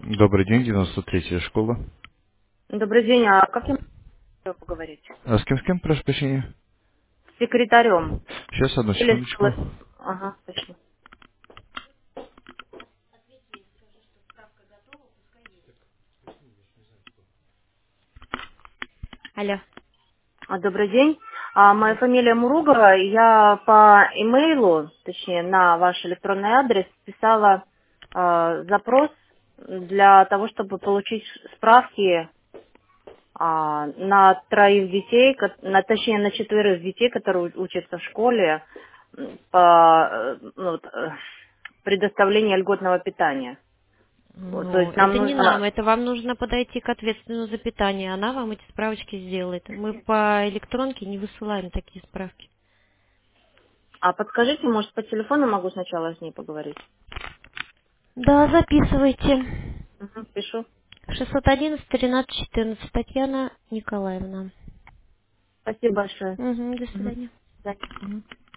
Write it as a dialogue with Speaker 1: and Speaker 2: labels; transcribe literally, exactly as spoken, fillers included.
Speaker 1: Добрый день, девяносто третья школа.
Speaker 2: Добрый день, а как я могу поговорить?
Speaker 1: А с кем, с кем, прошу прощения?
Speaker 2: С секретарем.
Speaker 1: Сейчас, одну
Speaker 2: Или с...
Speaker 1: секундочку.
Speaker 2: голос- Ага, точно.
Speaker 1: Алло.
Speaker 2: А, добрый день. А, моя
Speaker 1: Здравствуйте.
Speaker 2: фамилия Муругова. Я по имейлу, точнее, на ваш электронный адрес писала а, запрос для того, чтобы получить справки а, на троих детей, ко- на, точнее, на четверых детей, которые у- учатся в школе, м, по э, ну, вот, э, предоставлению льготного питания. Вот, то
Speaker 1: Ну,
Speaker 2: есть нам
Speaker 1: это не нам,
Speaker 2: нужно...
Speaker 1: это вам нужно подойти к ответственному за питание, она вам эти справочки сделает. Мы по электронке не высылаем такие справки.
Speaker 2: А подскажите, может, по телефону могу сначала с ней поговорить?
Speaker 1: Да, записывайте.
Speaker 2: Угу, пишу.
Speaker 1: шестьсот одиннадцать тринадцать четырнадцать Татьяна Николаевна.
Speaker 2: Спасибо большое.
Speaker 1: Угу, до
Speaker 2: Угу.
Speaker 1: свидания.
Speaker 2: До свидания. Мгм.